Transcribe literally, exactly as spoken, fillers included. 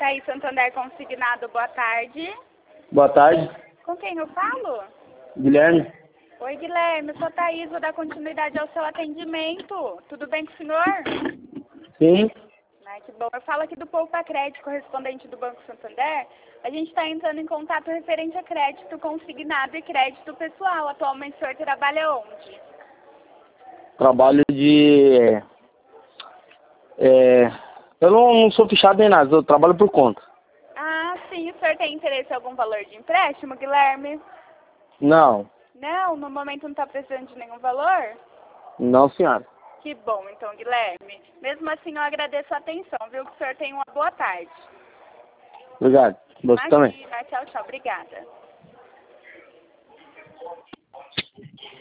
Thaís Santander Consignado, boa tarde. Boa tarde. Com quem eu falo? Guilherme. Oi, Guilherme, eu sou a Thaís, vou dar continuidade ao seu atendimento. Tudo bem com o senhor? Sim. Ai, que bom. Eu falo aqui do Poupa Crédito, correspondente do Banco Santander. A gente está entrando em contato referente a crédito consignado e crédito pessoal. Atualmente o senhor trabalha onde? Trabalho de... É, eu não, não sou fichado nem nada, eu trabalho por conta. Ah, sim. O senhor tem interesse em algum valor de empréstimo, Guilherme? Não. Não, no momento não está precisando de nenhum valor? Não, senhora. Que bom, então, Guilherme. Mesmo assim, eu agradeço a atenção, viu? Que o senhor tenha uma boa tarde. Obrigado. Você também. Imagina. Tchau, tchau. Obrigada.